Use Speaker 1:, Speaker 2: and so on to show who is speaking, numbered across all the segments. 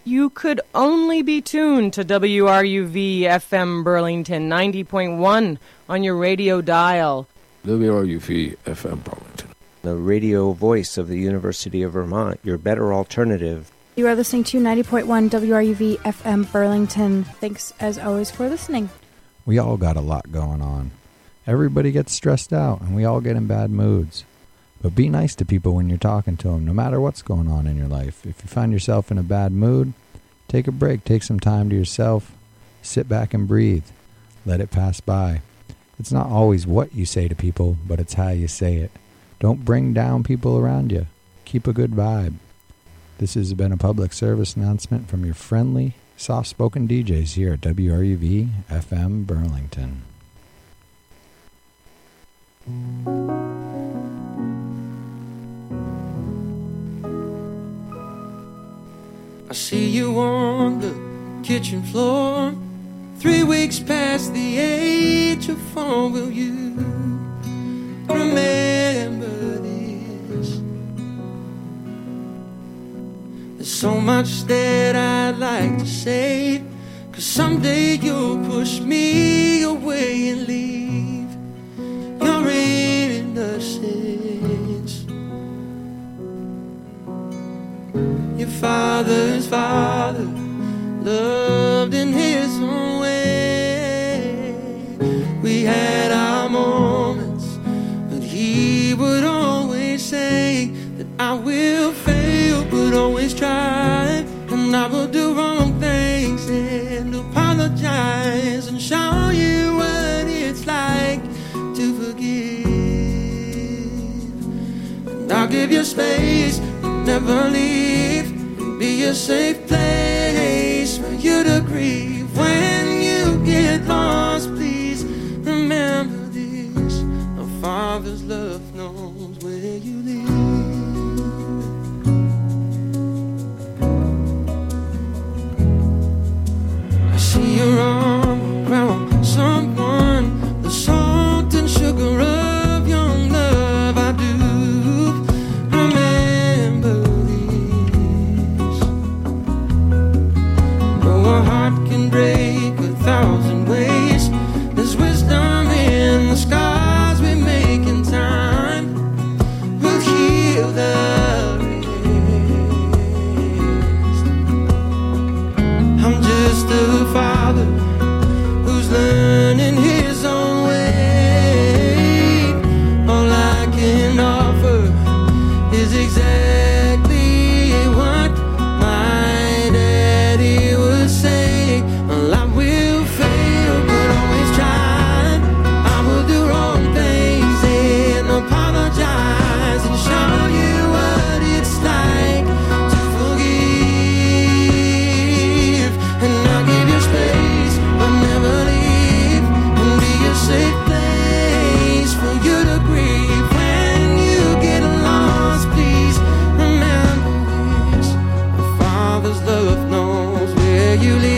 Speaker 1: You could only be tuned to WRUV FM Burlington 90.1 on your radio dial.
Speaker 2: WRUV FM Burlington,
Speaker 3: the radio voice of the University of Vermont, your better alternative.
Speaker 4: You are listening to 90.1 WRUV FM Burlington. Thanks, as always, for listening.
Speaker 5: We all got a lot going on. Everybody gets stressed out, and we all get in bad moods. But be nice to people when you're talking to them, no matter what's going on in your life. If you find yourself in a bad mood, take a break. Take some time to yourself. Sit back and breathe. Let it pass by. It's not always what you say to people, but it's how you say it. Don't bring down people around you. Keep a good vibe. This has been a public service announcement from your friendly, soft-spoken DJs here at WRUV FM Burlington.
Speaker 6: I see you on the kitchen floor, 3 weeks past the age of 4. Will you remember this? There's so much that I'd like to say, 'cause someday you'll push me away and leave your innocence. Your father's father loved in his own way. We had our moments, but he would always say that I will fail, but always try. And I will do wrong things and apologize and show you what it's like to forgive. And I'll give you space, but never leave. Be a safe place for you to grieve. When you get lost, please remember this: a father's love knows where you live. I see your arm around someone, the salt and sugar of young love. I do remember this. Though a heart can break 1,000 ways, there's wisdom in the scars we make in time. We'll heal the rest. I'm just a father who's learning his own way. All I can offer is exactly what my daddy would say. Well, I will fail, but always try. I will do wrong things and apologize and show you what it's like to forgive. And I'll give you space, but never leave. And be a safe place for you to grieve. When you get lost, please remember this: a father's love knows where you live.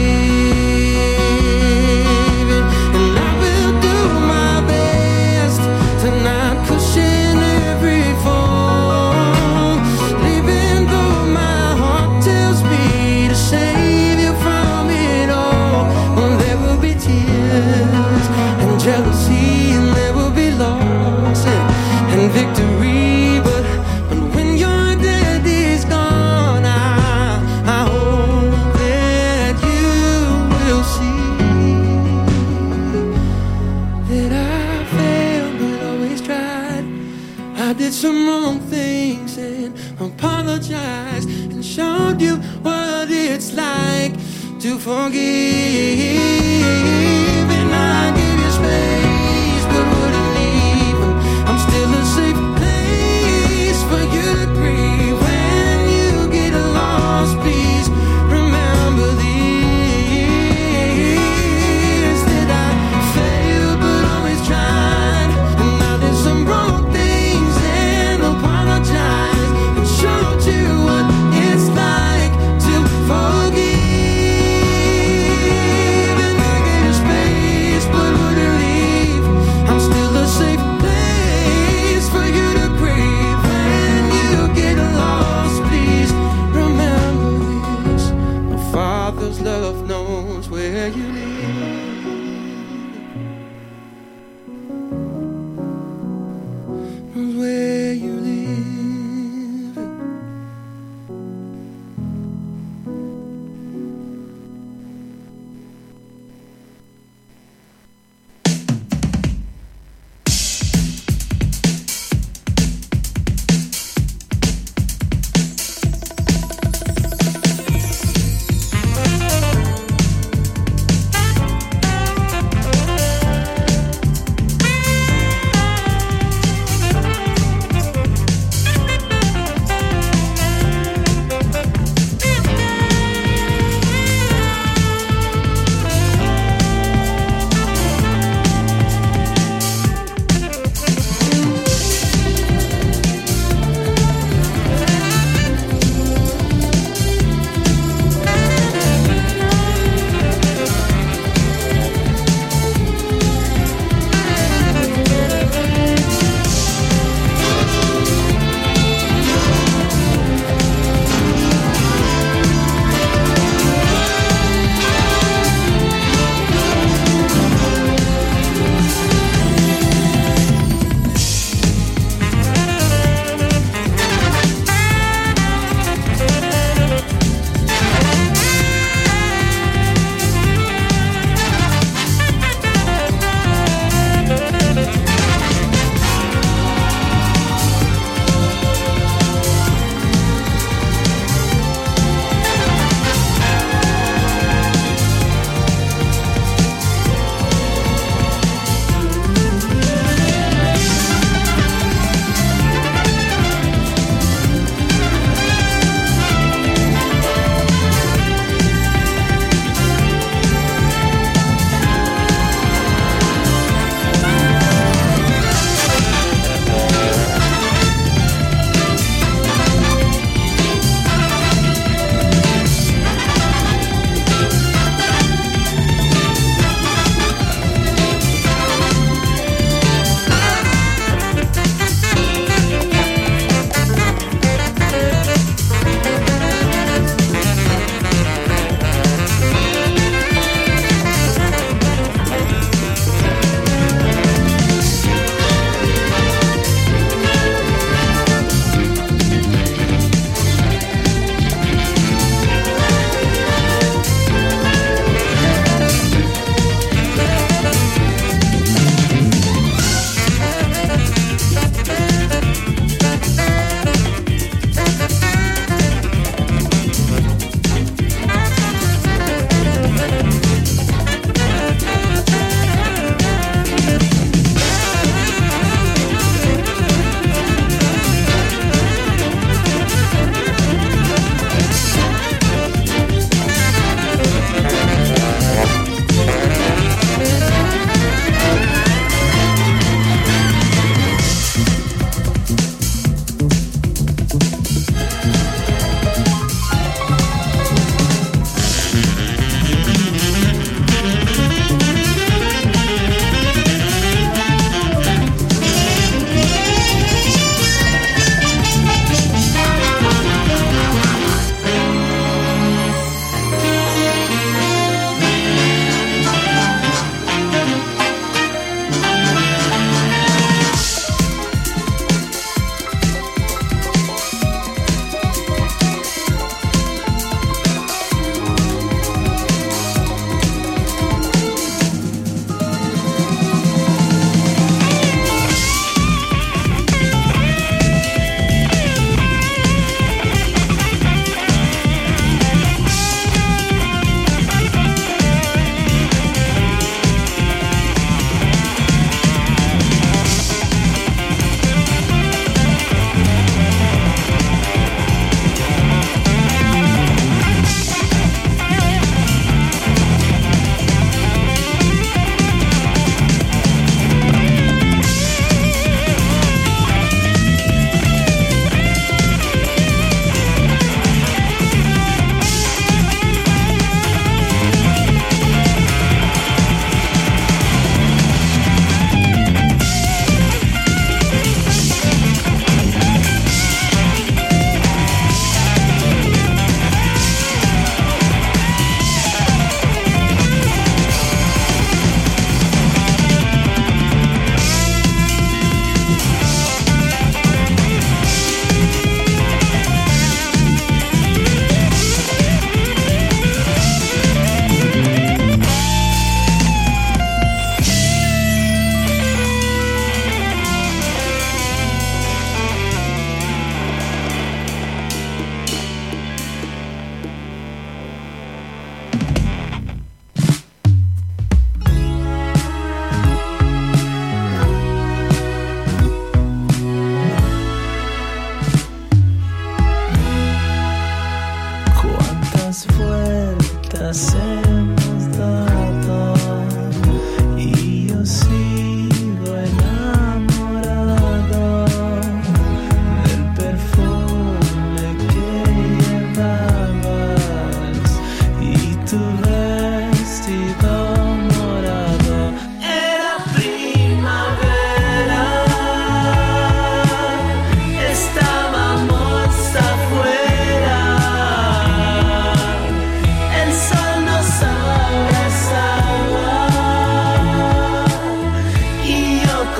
Speaker 6: And I will do my best to not cushion every fall, even though my heart tells me to save you from it all. Well, there will be tears and jealousy, and there will be loss and victory. But when your daddy's gone, I hope that you will see that I failed but always tried. I did some wrong things and apologized and showed you what it's like to forgive. And I give you space, but wouldn't leave. I'm still a safe place for you to grieve. When you get lost, please remember this: that I failed but always tried. And I did some wrong things and apologize and showed you what it's like to forgive. And I gave you space, but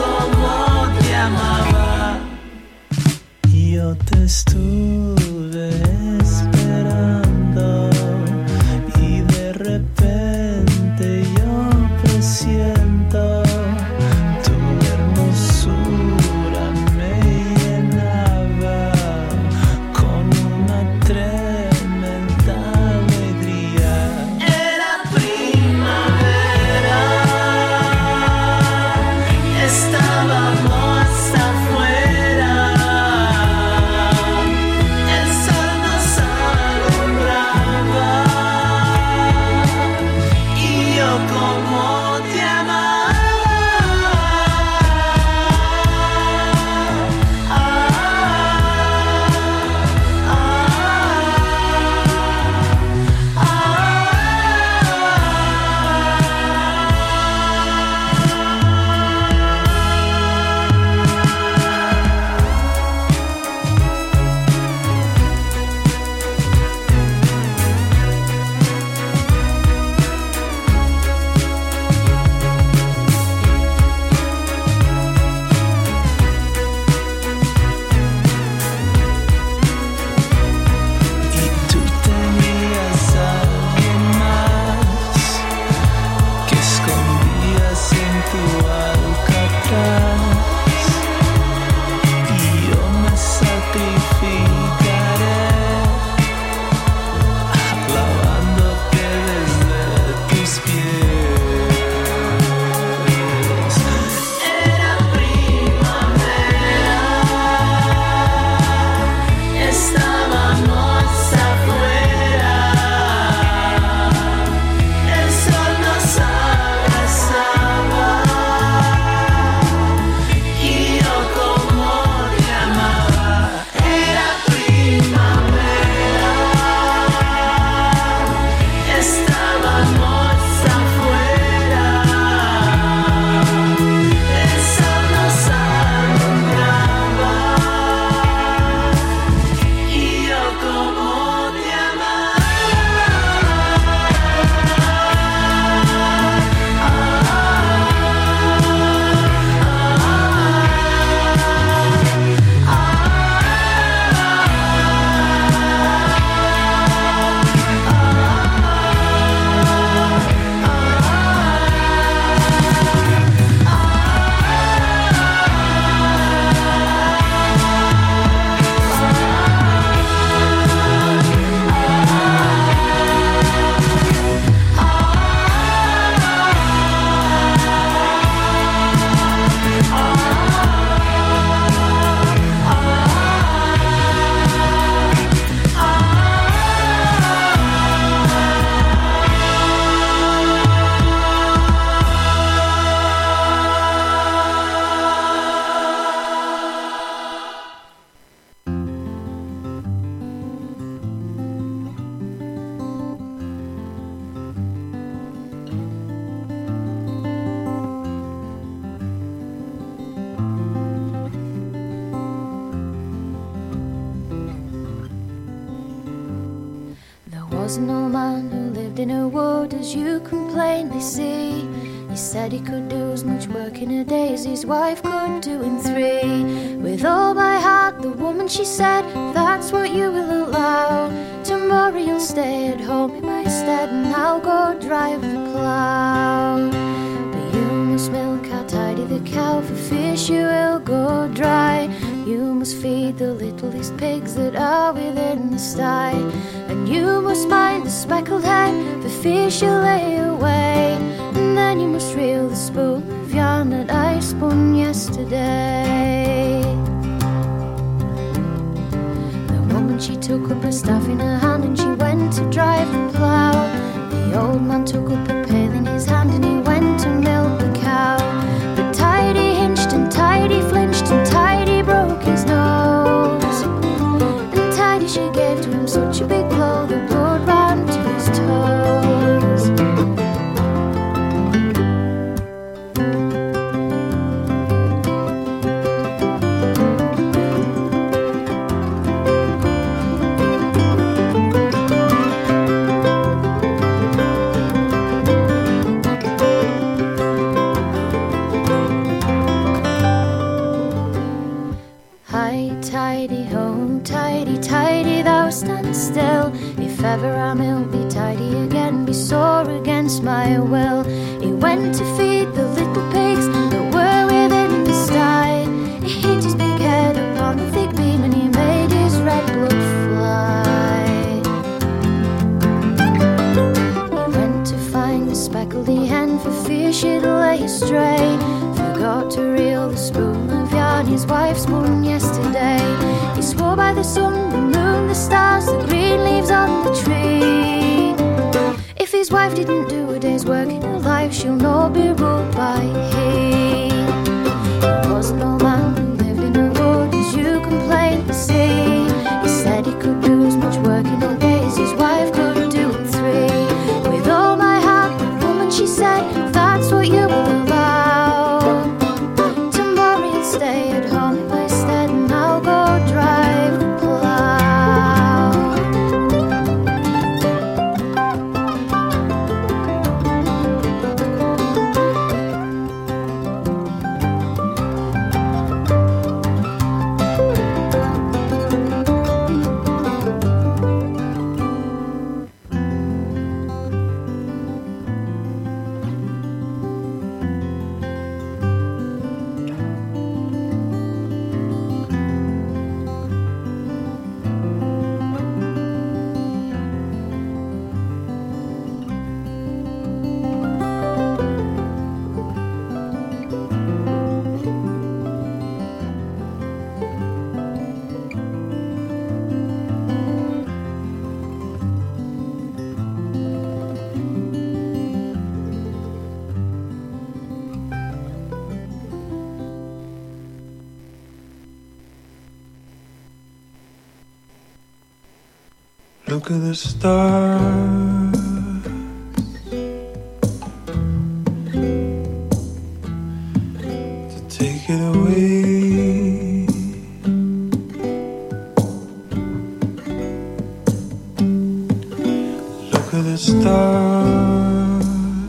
Speaker 6: como te amaba. Yo te estuve esperando y de repente yo presiento tu hermosura me llenaba con una tremenda alegría. Era primavera, estábamos afuera, el sol nos alumbraba y yo como te amaba. Y tú tenías a alguien más que escondías en tu alcatraz, y yo me sacrificaré lavándote desde tus pies. Era primavera, estábamos afuera, el sol nos abrazaba y yo como te amaba. Era primavera, estábamos afuera, el sol nos alumbraba y yo como te amaba.
Speaker 7: There was an old man who lived in a wood, as you can plainly see. He said he could do as much work in a day as his wife could do in 3. With all my heart, the woman she said, that's what you will allow. Tomorrow you'll stay at home in my stead, and I'll go drive the plough. But you must milk how tidy the cow, for fear she will go dry. You must feed the littlest pigs that are within the sty, and you must mind the speckled hen, for fear she'll lay away. And then you must reel the spool of yarn that I spun yesterday. The woman, she took up her staff in her hand, and she went to drive the plough. The old man took up a pail in his hand, and he went to milk the cow. But Tidy hinched and Tidy flinched, and Tidy broke his nose. And Tidy, she gave to him such a big blow, the blood ran to his toes. tidy, oh, tidy, tidy, thou stand still. If ever I will be tidy again, be sore against my will. He went to feed the little pigs that were within the sty. He hit his big head upon the thick beam and he made his red blood fly. He went to find the speckledy hen for fear she'd lay astray. Forgot to reel the spoon of yarn his wife spun yesterday. He swore by the sun, the moon, the stars, the green leaves on the tree. If his wife didn't do a day's work in her life, she'll not be ruled by he. There was an old man who lived in a wood, as you can plainly see. He said he could do as much work in a day as his wife could do in 3. With all my heart, the woman, she said, if that's what you will allow, tomorrow you'll stay at home instead and I'll go drive the plow.
Speaker 6: Look at the stars, to take it away. Look at the stars,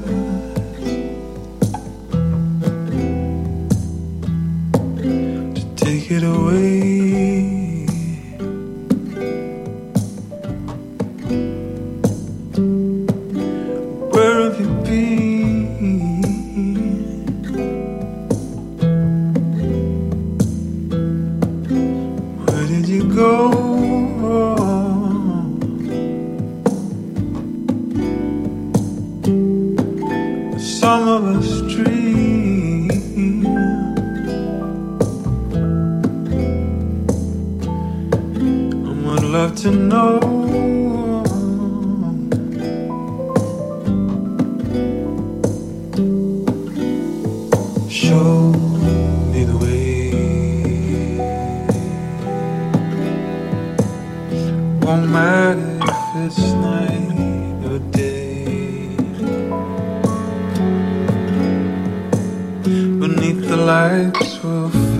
Speaker 6: to take it away. Some of us dream, I would love to know. Show me the way. Won't matter if it's night or day. Beneath the lights we'll